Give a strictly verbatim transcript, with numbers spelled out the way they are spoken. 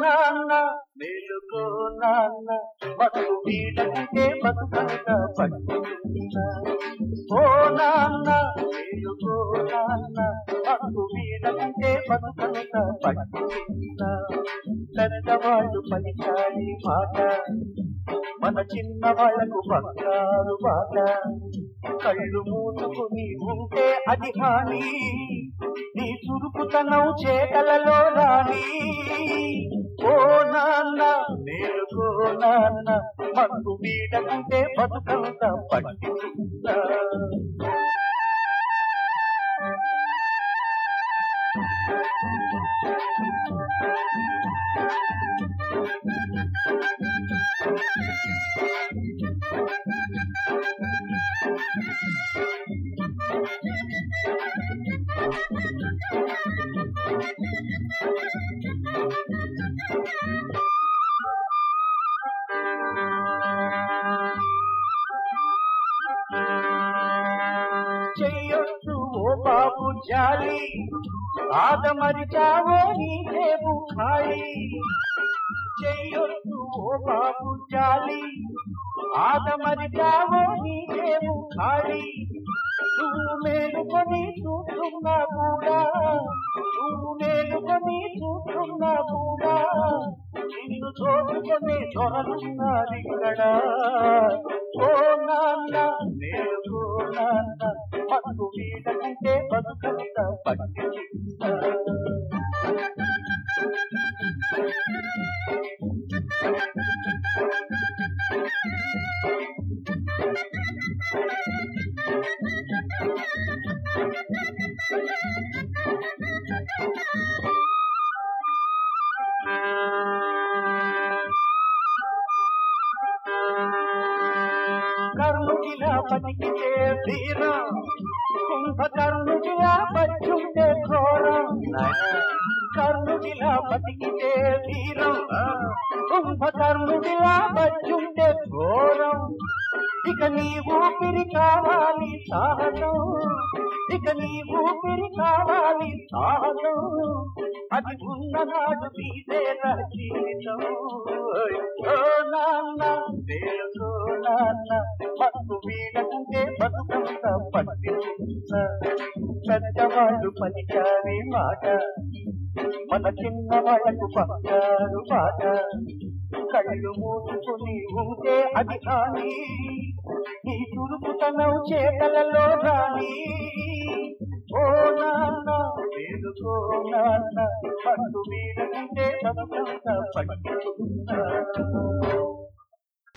నాన్న మేలుకో నాన్న బతుకు వీడకుంటే బతుకంత పట్టుకున్నా ఓ నాన్న మేలుకో నాన్న బతుకు వీడకుంటే బతుకంత పట్టుకున్నా పెద్దవాళ్ళు పలికాలి మాట మన చిన్న వాళ్ళకు బంగారు బాట కళ్ళు మూసుకుని ఉంటే అది హాని నీ చురుకుతనం చేతలలో రాని ఓ నాన్న మేలుకో నాన్న బతుకు వీడకుంటే బతుకంత పట్టుకున్నా చెయ్యొచ్చు ఓ బాబు జాలి ఆదమరిచావో నీ దేవు ఖాళీ చెయ్యొచ్చు ఓ బాబు జాలి ఆదమరిచావో నీ దేవు ఖాళీ నువ్వు మేలుకొని చూస్తున్నా కూడా నువ్వు మేలుకొని చూస్తున్నా కూడా నిన్ను చూసుకొని దొరలున్నారిక్కడ ఓ నాన్న మేలుకో నాన్న బతుకు వీడకుంటే బతుకంత పట్టుకున్నా కర్ణుడిలా బతికితే ధీరం కుంభకర్ణుడిలా బతికుంటే ఘోరం కర్ణుడిలా బతికితే ధీరం కుంభకర్ణుడిలా బతికుంటే ఘోరం ఇక నీ ఊపిరి కావాలి సాహసం ఇక నీ ఊపిరి కావాలి సాహసం అది ఉన్ననాడు నీదేరా జీవితం ఓ నాన్న మేలుకో నాన్న బతుకు వీడకుంటే బతుకంత పట్టుకున్నా పెద్దవాళ్ళు పలికారి మాట మన చిన్న వాళ్ళకు బంగారు బాట కళ్ళు మూసుకుని ఉంటే అది కానీ నీ చురుకుతనం చేతలలో రాని ఓ నాన్న మేలుకో నాన్న బతుకు వీడకుంటే బతుకంత పట్టుకున్నా